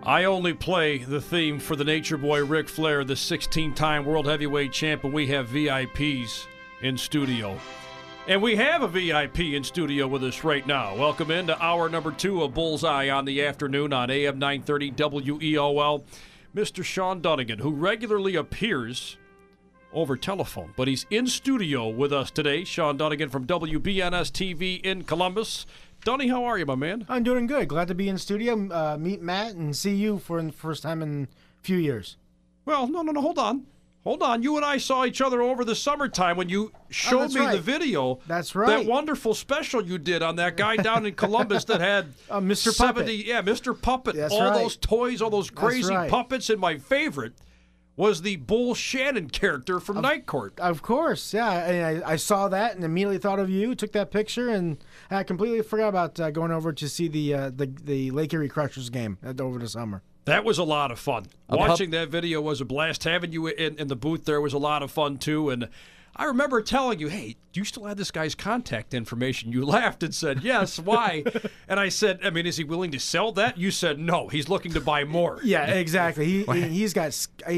I only play the theme for the Nature Boy Ric Flair, the 16-time World Heavyweight Champ, and we have VIPs in studio. And we have a VIP in studio with us right now. Welcome into hour number 2 of Bullseye on the afternoon on AM 930 WEOL. Mr. Sean Dunnigan, who regularly appears over telephone, but he's in studio with us today. Sean Dunnigan from WBNS TV in Columbus. Dunny, how are you, my man? I'm doing good. Glad to be in studio, meet Matt, and see you for the first time in a few years. Well, no, hold on. Hold on. You and I saw each other over the summertime when you showed me the video. That's right. That wonderful special you did on that guy down in Columbus that had Mr. 70, Puppet. Yeah, Mr. Puppet. That's all right. those toys, all those crazy right. puppets, and my favorite was the Bull Shannon character from Night Court. Of course, yeah. And I saw that and immediately thought of you, took that picture, and I completely forgot about going over to see the Lake Erie Crushers game over the summer. That was a lot of fun. Watching that video was a blast. Having you in the booth there was a lot of fun, too. And I remember telling you, hey, do you still have this guy's contact information? You laughed and said, yes, why? And I said, I mean, is he willing to sell that? You said, no, he's looking to buy more. Yeah, exactly. He's got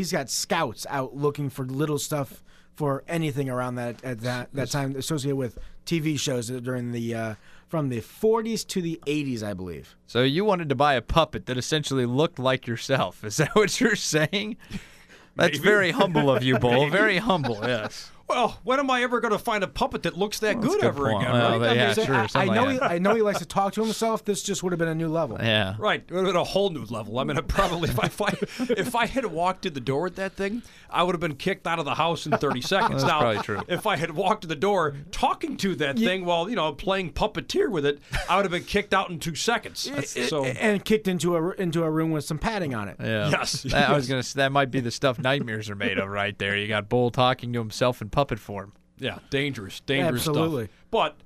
scouts out looking for little stuff for anything around that time associated with TV shows during the from the 40s to the 80s, I believe. So you wanted to buy a puppet that essentially looked like yourself. Is that what you're saying? That's very humble of you, Bull. Very humble, yes. Well, when am I ever going to find a puppet that looks that good ever again? Well, right? yeah, sure. I know he likes to talk to himself. This just would have been a new level. Yeah. Right. It would have been a whole new level. I mean, probably if I had walked in the door with that thing, I would have been kicked out of the house in 30 seconds. That's probably true. If I had walked to the door talking to that thing while, playing puppeteer with it, I would have been kicked out in 2 seconds. And kicked into a room with some padding on it. Yeah. Yes. I was going to say, that might be the stuff nightmares are made of right there. You got Bull talking to himself in puppet form. Yeah, dangerous Absolutely. stuff. But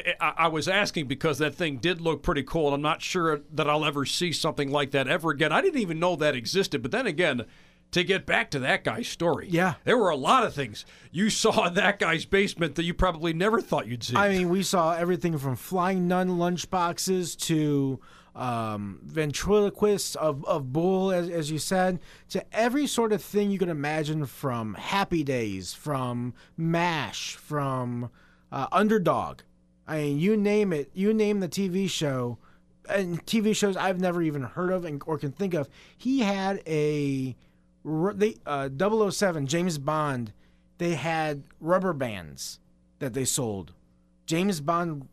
I was asking because that thing did look pretty cool, and I'm not sure that I'll ever see something like that ever again. I didn't even know that existed. But then again, to get back to that guy's story, yeah, there were a lot of things you saw in that guy's basement that you probably never thought you'd see. I mean, we saw everything from flying nun lunchboxes to ventriloquists of Bull, as you said, to every sort of thing you could imagine, from Happy Days, from MASH, from Underdog. I mean, you name it. You name the TV show, and TV shows I've never even heard of or can think of. He had a 007, James Bond. They had rubber bands that they sold. James Bond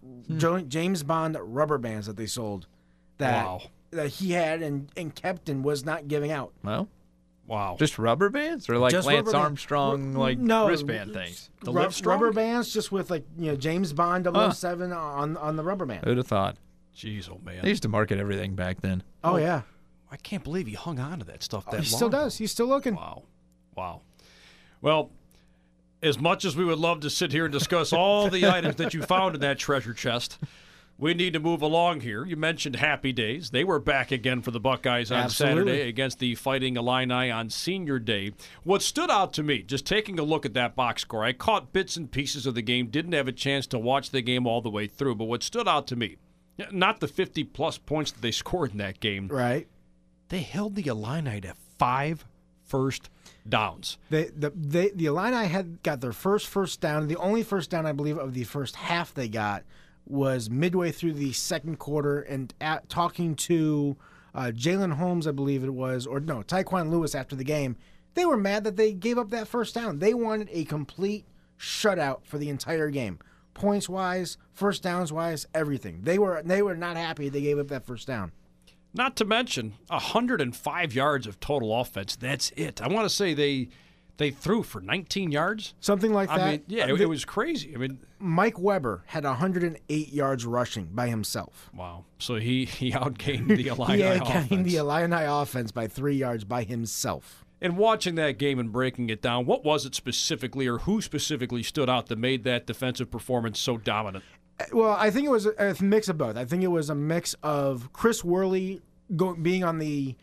rubber bands that they sold. That he had and kept and was not giving out. Well, wow. Just rubber bands? Or like Just Lance Armstrong, wristband things? Rubber bands just with James Bond 007 on the rubber band. Who'd have thought? Jeez, oh man. They used to market everything back then. Oh, yeah. I can't believe he hung on to that stuff that long. He still does. He's still looking. Wow. Well, as much as we would love to sit here and discuss all the items that you found in that treasure chest, we need to move along here. You mentioned Happy Days. They were back again for the Buckeyes on Saturday against the Fighting Illini on Senior Day. What stood out to me, just taking a look at that box score, I caught bits and pieces of the game, didn't have a chance to watch the game all the way through, but what stood out to me, not the 50-plus points that they scored in that game. Right. They held the Illini to 5 first downs. The Illini had got their first down. The only first down, I believe, of the first half they got was midway through the second quarter, and talking to Jalen Holmes, I believe it was, or no, Tyquan Lewis after the game, they were mad that they gave up that first down. They wanted a complete shutout for the entire game. Points-wise, first downs-wise, everything. They were not happy they gave up that first down. Not to mention 105 yards of total offense. That's it. I want to say they threw for 19 yards. Something like that. I mean, yeah, it was crazy. I mean, Mike Weber had 108 yards rushing by himself. Wow. So he outgained the Illini offense. He outgained the Illini offense by 3 yards by himself. And watching that game and breaking it down, what was it specifically, or who specifically stood out that made that defensive performance so dominant? Well, I think it was a mix of both. I think it was a mix of Chris Worley being the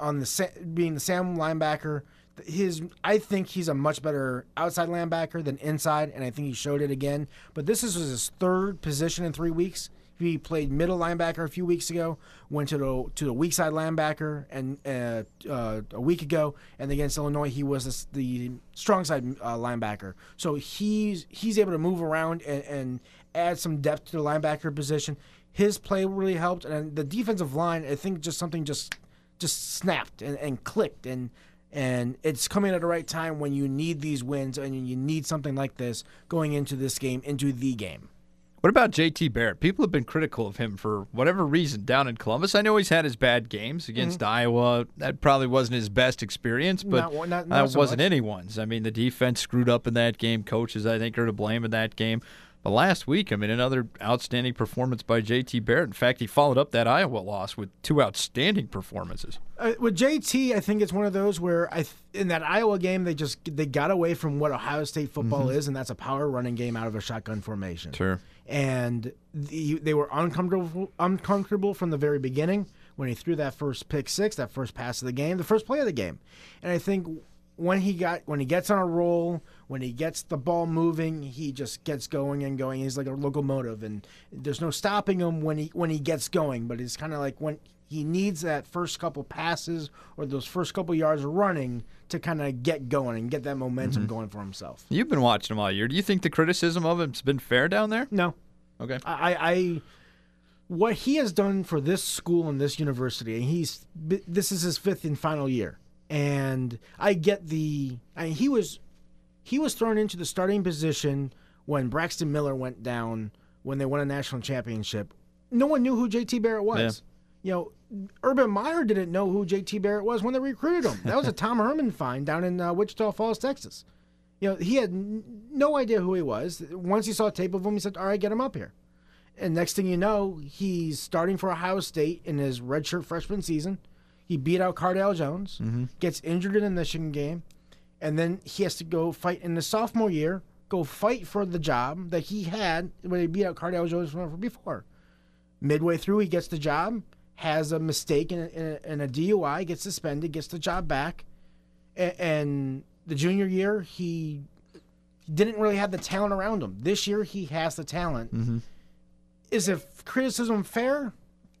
Sam linebacker. I think he's a much better outside linebacker than inside, and I think he showed it again. But this was his third position in 3 weeks. He played middle linebacker a few weeks ago, went to the weak side linebacker and a week ago, and against Illinois he was the strong side linebacker. So he's able to move around and add some depth to the linebacker position. His play really helped, and the defensive line, I think something just snapped and clicked, and it's coming at the right time when you need these wins and you need something like this going into this game, into the game. What about J.T. Barrett? People have been critical of him for whatever reason down in Columbus. I know he's had his bad games against Iowa. That probably wasn't his best experience, but not that so wasn't much. anyone's. I mean, the defense screwed up in that game. Coaches, I think, are to blame in that game. But last week, I mean, another outstanding performance by J.T. Barrett. In fact, he followed up that Iowa loss with 2 outstanding performances. With JT, I think it's one of those where in that Iowa game they got away from what Ohio State football is, and that's a power running game out of a shotgun formation. Sure. And they were uncomfortable from the very beginning when he threw that first pick six, that first pass of the game, the first play of the game. And I think when he gets on a roll, when he gets the ball moving, he just gets going and going. He's like a locomotive, and there's no stopping him when he gets going. But it's kind of like when he needs that first couple passes or those first couple yards of running to kind of get going and get that momentum going for himself. You've been watching him all year. Do you think the criticism of him's been fair down there? No. Okay. I what he has done for this school and this university, and this is his 5th and final year. And I get he was thrown into the starting position when Braxton Miller went down when they won a national championship. No one knew who J.T. Barrett was. Yeah. You know, Urban Meyer didn't know who J.T. Barrett was when they recruited him. That was a Tom Herman find down in Wichita Falls, Texas. You know, he had no idea who he was. Once he saw tape of him, he said, all right, get him up here. And next thing you know, he's starting for Ohio State in his redshirt freshman season. He beat out Cardale Jones, gets injured in the Michigan game, and then he has to go fight in the sophomore year, go fight for the job that he had when he beat out Cardale Jones before. Midway through, he gets the job, has a mistake in a DUI, gets suspended, gets the job back, and the junior year, he didn't really have the talent around him. This year, he has the talent. Is it criticism fair?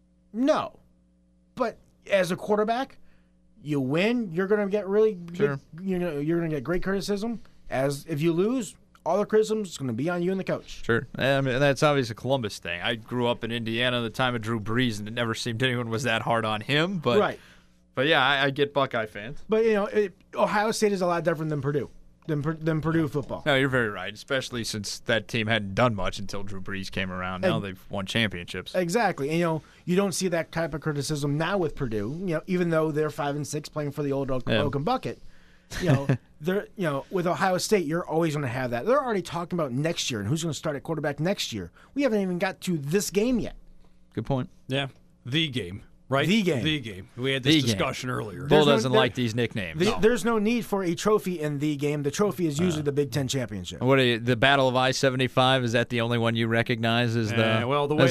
No. But as a quarterback, you win, you're going to get really good, you're going to get great criticism. As if you lose, all the criticism is going to be on you and the coach. Sure. I mean, that's obviously a Columbus thing. I grew up in Indiana at the time of Drew Brees, and it never seemed anyone was that hard on him. But, right. But yeah, I get Buckeye fans. But, you know, Ohio State is a lot different than Purdue. Than Purdue football. No, you're very right, especially since that team hadn't done much until Drew Brees came around. Now they've won championships. Exactly. And, you know, you don't see that type of criticism now with Purdue, you know, even though they're 5-6 playing for the old Oaken Bucket. You know, with Ohio State, you're always going to have that. They're already talking about next year and who's going to start at quarterback next year. We haven't even got to this game yet. Good point. Yeah, the game. Right? The game. The game. We had this discussion earlier. Bull doesn't like these nicknames. There's no need for a trophy in the game. The trophy is usually the Big Ten championship. What the Battle of I-75, is that the only one you recognize as the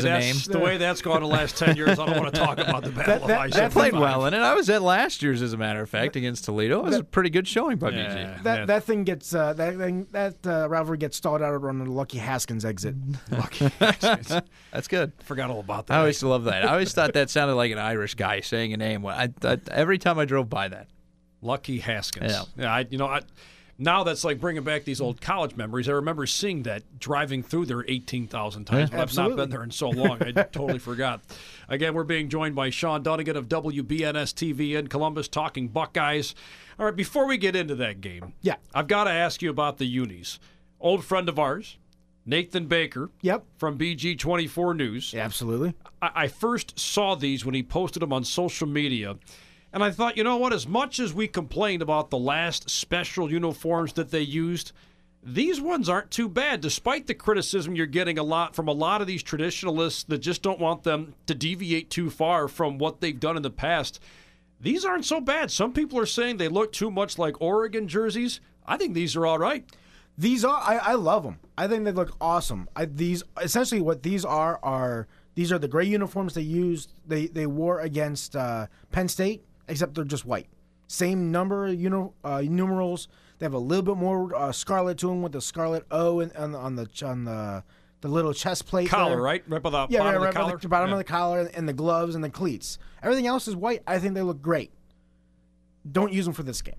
way that's gone the last 10 years, I don't want to talk about the Battle of I-75. That played well in it. I was at last year's, as a matter of fact, against Toledo. It was a pretty good showing by BG. That thing gets that rivalry gets stalled out around the Lucky Haskins exit. Lucky Haskins. That's good. Forgot all about that. I always love that. I always thought that sounded like an Irish guy saying a name. Every time I drove by that. Lucky Haskins. Yeah. Now that's like bringing back these old college memories. I remember seeing that driving through there 18,000 times, but I've not been there in so long. I totally forgot. Again, we're being joined by Sean Dunnigan of WBNS TV in Columbus, talking Buckeyes. All right, before we get into that game, I've got to ask you about the unis. Old friend of ours, Nathan Baker. Yep. From BG24 News. Yeah, absolutely. I first saw these when he posted them on social media, and I thought, you know what, as much as we complained about the last special uniforms that they used, these ones aren't too bad, despite the criticism you're getting from a lot of these traditionalists that just don't want them to deviate too far from what they've done in the past. These aren't so bad. Some people are saying they look too much like Oregon jerseys. I think these are all right. These are, I love them. I think they look awesome. Essentially what these are these are the gray uniforms they used. They wore against Penn State, except they're just white. Same number of numerals. They have a little bit more scarlet to them with the scarlet O on the the little chest plate Collar, there. right? Right by the Yeah, bottom of right the collar? by the bottom Yeah. of the collar and the gloves and the cleats. Everything else is white. I think they look great. Don't use them for this game.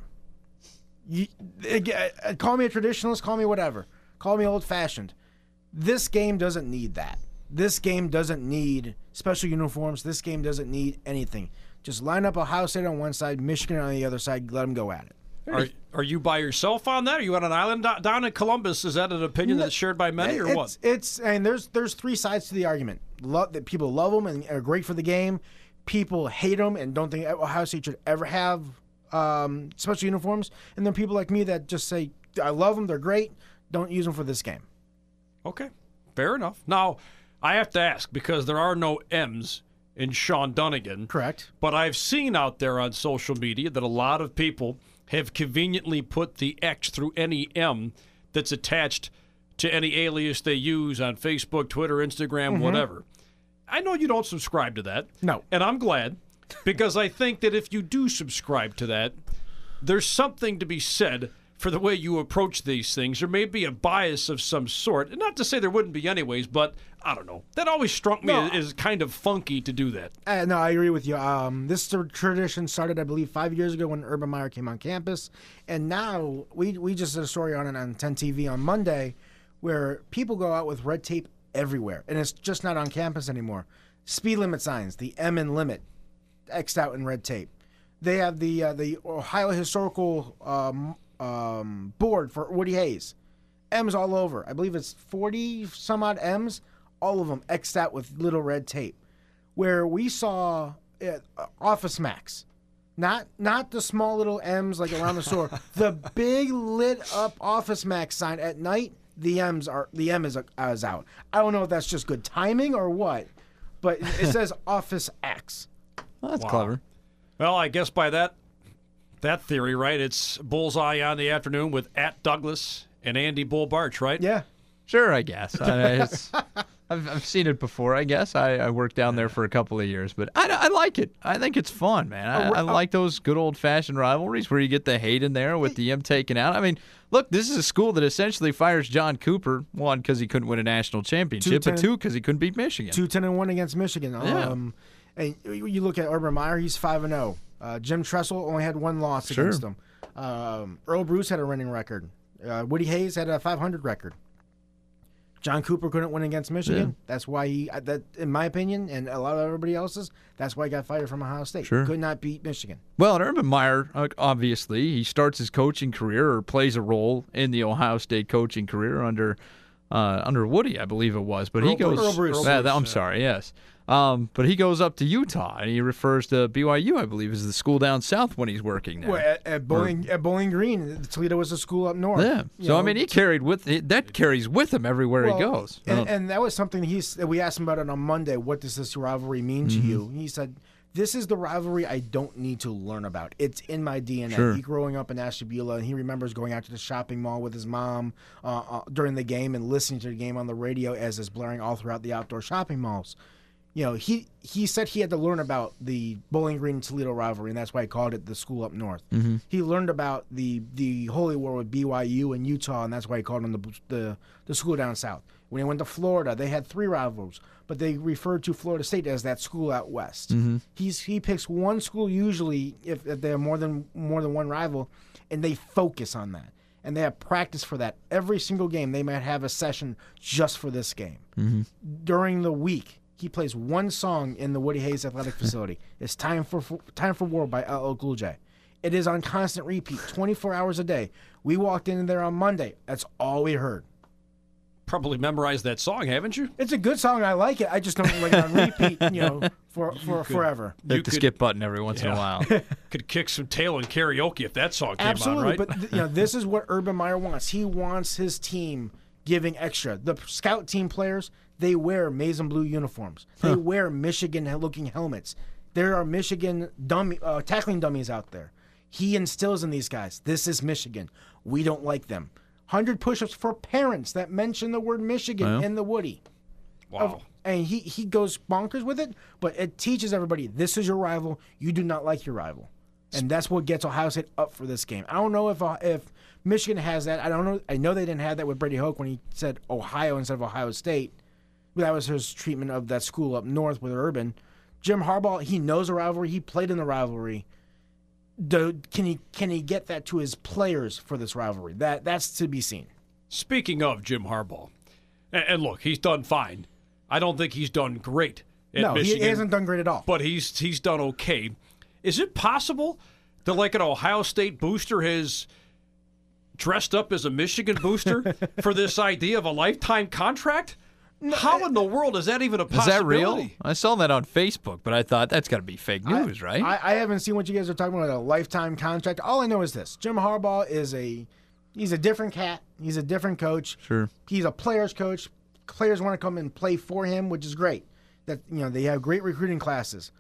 Call me a traditionalist, call me whatever. Call me old-fashioned. This game doesn't need that. This game doesn't need special uniforms. This game doesn't need anything. Just line up Ohio State on one side, Michigan on the other side, let them go at it. Are you by yourself on that? Are you on an island down in Columbus? Is that an opinion that's shared by many, or what? And there's three sides to the argument. That people love them and are great for the game. People hate them and don't think Ohio State should ever have special uniforms. And then people like me that just say, I love them, they're great, don't use them for this game. Okay, fair enough. Now, I have to ask, because there are no M's in Sean Dunnigan. Correct. But I've seen out there on social media that a lot of people have conveniently put the X through any M that's attached to any alias they use on Facebook, Twitter, Instagram, whatever. I know you don't subscribe to that. No. And I'm glad, because I think that if you do subscribe to that, there's something to be said for the way you approach these things. There may be a bias of some sort. And not to say there wouldn't be anyways, but I don't know. That always struck me as kind of funky to do that. No, I agree with you. This tradition started, I believe, 5 years ago when Urban Meyer came on campus. And now we just did a story on it on 10 TV on Monday where people go out with red tape everywhere. And it's just not on campus anymore. Speed limit signs, the M in limit, X'd out in red tape. They have the Ohio Historical board for Woody Hayes. M's all over. I believe it's 40 some odd M's, all of them X'd out with little red tape. Where we saw Office Max, not the small little M's like around the store, the big lit up Office Max sign at night. The M is out. I don't know if that's just good timing or what, but it says Office X. Well, that's clever. Well, I guess by that theory, right, it's Bullseye on the afternoon with @Douglas and Andy Bull Barch, right? Yeah. Sure, I guess. I've seen it before, I guess. I worked down there for a couple of years, but I like it. I think it's fun, man. I like those good old-fashioned rivalries where you get the hate in there with the M taken out. I mean, look, this is a school that essentially fires John Cooper, one, because he couldn't win a national championship, but two, because he couldn't beat Michigan. 2-10-1 against Michigan. Yeah. And you look at Urban Meyer, he's 5-0. Jim Tressel only had one loss against him. Earl Bruce had a winning record. Woody Hayes had a 500 record. John Cooper couldn't win against Michigan. Yeah. That's why in my opinion, and a lot of everybody else's, that's why he got fired from Ohio State. Sure. Could not beat Michigan. Well, and Urban Meyer, obviously, he starts his coaching career or plays a role in the Ohio State coaching career under Woody, I believe it was. But Earl Bruce. I'm sorry, yes. But he goes up to Utah, and he refers to BYU, I believe, as the school down south when he's working there. Well, at Bowling Green, Toledo was a school up north. Yeah. So, I mean, he carries with him everywhere he goes. And that was something we asked him about it on Monday. What does this rivalry mean to you? And he said, this is the rivalry I don't need to learn about. It's in my DNA. Sure. He growing up in Ashtabula, and he remembers going out to the shopping mall with his mom during the game and listening to the game on the radio as it's blaring all throughout the outdoor shopping malls. You know, he said he had to learn about the Bowling Green Toledo rivalry, and that's why he called it the school up north. Mm-hmm. He learned about the Holy War with BYU and Utah, and that's why he called them the school down south. When he went to Florida, they had 3 rivals, but they referred to Florida State as that school out west. Mm-hmm. He picks one school usually if they have more than one rival, and they focus on that. And they have practice for that. Every single game, they might have a session just for this game. Mm-hmm. During the week, he plays one song in the Woody Hayes Athletic Facility. It's Time for War by LL Cool J. It is on constant repeat, 24 hours a day. We walked in there on Monday. That's all we heard. Probably memorized that song, haven't you? It's a good song. I like it. I just don't like it on repeat, for forever. Hit the skip button every once in a while. Could kick some tail in karaoke if that song came Absolutely, on, right? But this is what Urban Meyer wants. He wants his team giving extra. The scout team players, they wear maize and blue uniforms. They wear Michigan-looking helmets. There are Michigan tackling dummies out there. He instills in these guys, this is Michigan. We don't like them. 100 push-ups for parents that mention the word Michigan in the Woody. Wow. And he goes bonkers with it, but it teaches everybody, this is your rival. You do not like your rival. And that's what gets Ohio State up for this game. I don't know if Michigan has that. I don't know. I know they didn't have that with Brady Hoke when he said Ohio instead of Ohio State. That was his treatment of that school up north with Urban. Jim Harbaugh, he knows the rivalry. He played in the rivalry. Can he get that to his players for this rivalry? That's to be seen. Speaking of Jim Harbaugh, and look, he's done fine. I don't think he's done great at Michigan. He hasn't done great at all. But he's done okay. Is it possible that like an Ohio State booster has dressed up as a Michigan booster for this idea of a lifetime contract? How in the world is that even a possibility? Is that real? I saw that on Facebook, but I thought that's got to be fake news, right? I haven't seen what you guys are talking about, a lifetime contract. All I know is this. Jim Harbaugh he's a different cat. He's a different coach. Sure. He's a player's coach. Players want to come and play for him, which is great. That they have great recruiting classes.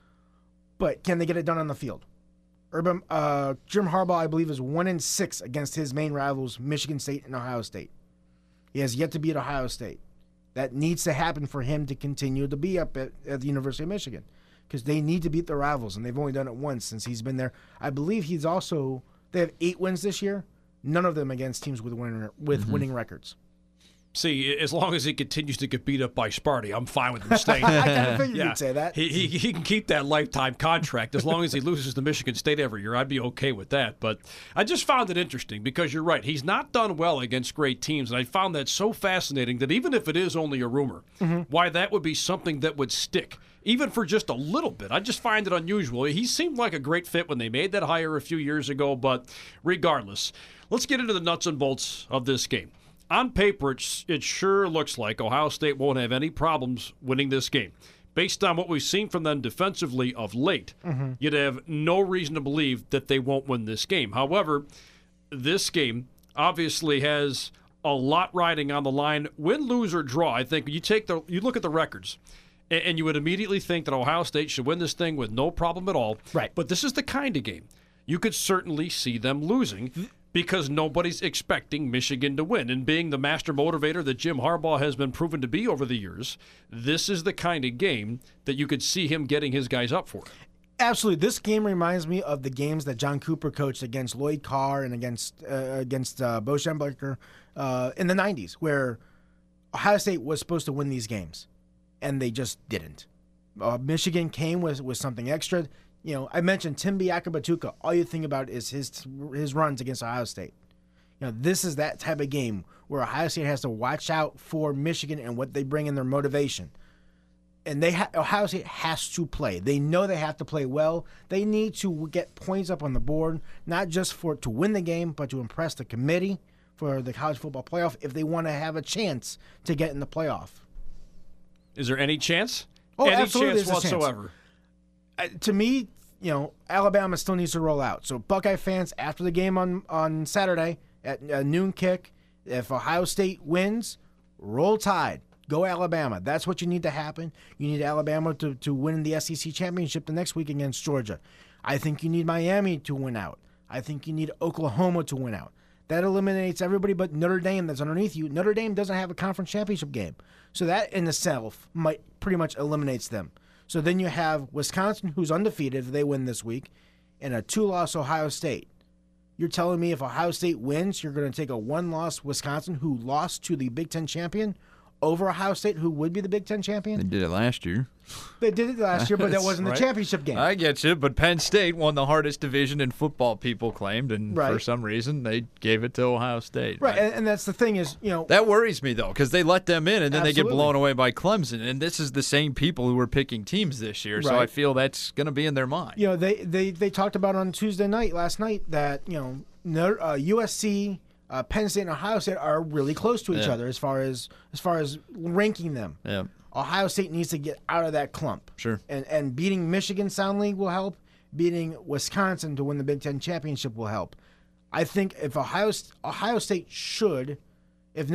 But can they get it done on the field? Jim Harbaugh, I believe, is 1-6 against his main rivals, Michigan State and Ohio State. He has yet to beat Ohio State. That needs to happen for him to continue to be up at the University of Michigan, because they need to beat their rivals, and they've only done it once since he's been there. I believe they have 8 wins this year, none of them against teams with winning records. See, as long as he continues to get beat up by Sparty, I'm fine with him staying. I kind of figured you'd say that. He can keep that lifetime contract as long as he loses to Michigan State every year. I'd be okay with that. But I just found it interesting because you're right. He's not done well against great teams, and I found that so fascinating that even if it is only a rumor, why that would be something that would stick, even for just a little bit. I just find it unusual. He seemed like a great fit when they made that hire a few years ago, but regardless, let's get into the nuts and bolts of this game. On paper, it sure looks like Ohio State won't have any problems winning this game. Based on what we've seen from them defensively of late, you'd have no reason to believe that they won't win this game. However, this game obviously has a lot riding on the line. Win, lose, or draw, I think you look at the records, and you would immediately think that Ohio State should win this thing with no problem at all. Right. But this is the kind of game you could certainly see them losing, because nobody's expecting Michigan to win. And being the master motivator that Jim Harbaugh has been proven to be over the years, this is the kind of game that you could see him getting his guys up for. Absolutely. This game reminds me of the games that John Cooper coached against Lloyd Carr and against Bo Schembechler in the 90s, where Ohio State was supposed to win these games, and they just didn't. Michigan came with something extra. I mentioned Timby Akabatuka. All you think about is his runs against Ohio State. This is that type of game where Ohio State has to watch out for Michigan and what they bring in their motivation. And Ohio State has to play. They know they have to play well. They need to get points up on the board, not just to win the game, but to impress the committee for the college football playoff if they want to have a chance to get in the playoff. Is there any chance? Any chance whatsoever? To me, Alabama still needs to roll out. So Buckeye fans, after the game on Saturday at noon kick, if Ohio State wins, roll Tide. Go Alabama. That's what you need to happen. You need Alabama to win the SEC championship the next week against Georgia. I think you need Miami to win out. I think you need Oklahoma to win out. That eliminates everybody but Notre Dame that's underneath you. Notre Dame doesn't have a conference championship game. So that in itself might pretty much eliminates them. So then you have Wisconsin, who's undefeated if they win this week, and a 2-loss Ohio State. You're telling me if Ohio State wins, you're going to take a 1-loss Wisconsin who lost to the Big Ten champion over Ohio State, who would be the Big Ten champion? They did it last year. They did it last year, but that wasn't the championship game. I get you, but Penn State won the hardest division in football, people claimed, and right. For some reason they gave it to Ohio State. Right, and that's the thing is, That worries me, though, because they let them in, and then Absolutely. they get blown away by Clemson, and this is the same people who were picking teams this year, so right. I feel that's going to be in their mind. They talked about on Tuesday night, last night, that, USC, Penn State and Ohio State are really close to each other as far as ranking them. Yeah. Ohio State needs to get out of that clump. Sure. And beating Michigan soundly will help. Beating Wisconsin to win the Big Ten championship will help. I think if Ohio State should, if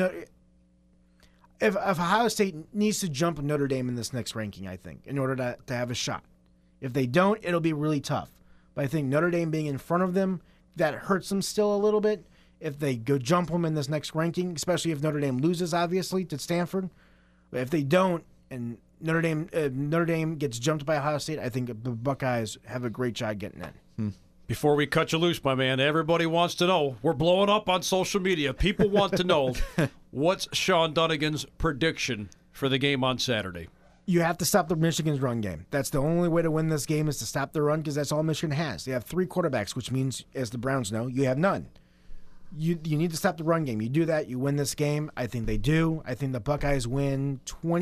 Ohio State needs to jump Notre Dame in this next ranking, I think, in order to have a shot. If they don't, it'll be really tough. But I think Notre Dame being in front of them, that hurts them still a little bit. If they go jump them in this next ranking, especially if Notre Dame loses, obviously, to Stanford. But if they don't, and Notre Dame gets jumped by Ohio State, I think the Buckeyes have a great shot getting in. Before we cut you loose, my man, everybody wants to know. We're blowing up on social media. People want to know what's Sean Dunnigan's prediction for the game on Saturday. You have to stop the Michigan's run game. That's the only way to win this game is to stop the run because that's all Michigan has. They have 3 quarterbacks, which means, as the Browns know, you have none. You need to stop the run game. You do that, you win this game. I think they do. I think the Buckeyes win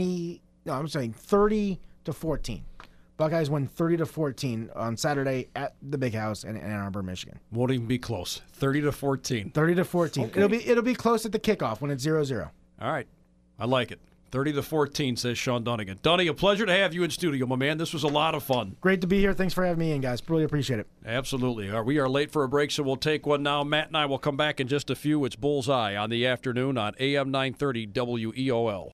30-14. Buckeyes win 30-14 on Saturday at the Big House in Ann Arbor, Michigan. Won't even be close. 30-14. 30-14. Okay. It'll be close at the kickoff when it's 0-0. All right. I like it. 30-14, says Sean Dunnigan. Dunny, a pleasure to have you in studio, my man. This was a lot of fun. Great to be here. Thanks for having me in, guys. Really appreciate it. Absolutely. We are late for a break, so we'll take one now. Matt and I will come back in just a few. It's Bullseye on the afternoon on AM 930 WEOL.